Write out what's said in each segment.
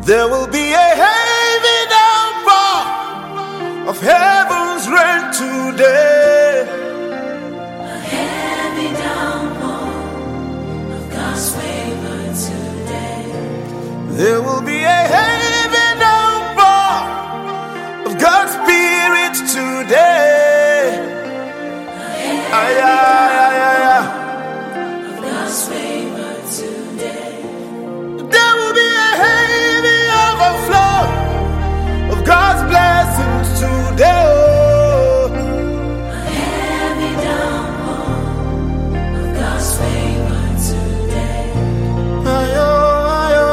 There will be a heavy downpour of heaven's rain today. A heavy downpour of God's favor today. There will be a heavy downpour of God's Spirit today. A heavy of God's favor today. There will be a heavy overflow of God's blessings today. A heavy downpour of God's favor today. Ayo, ayo.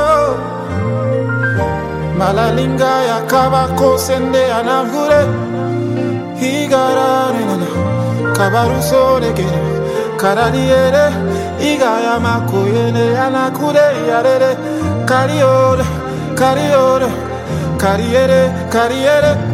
Malalinga ya kabako sende anavure. Higararena kabaruso legere. Karadiere igaya makoyene anakure yarere. Kariore, kariore, kariere, kariere.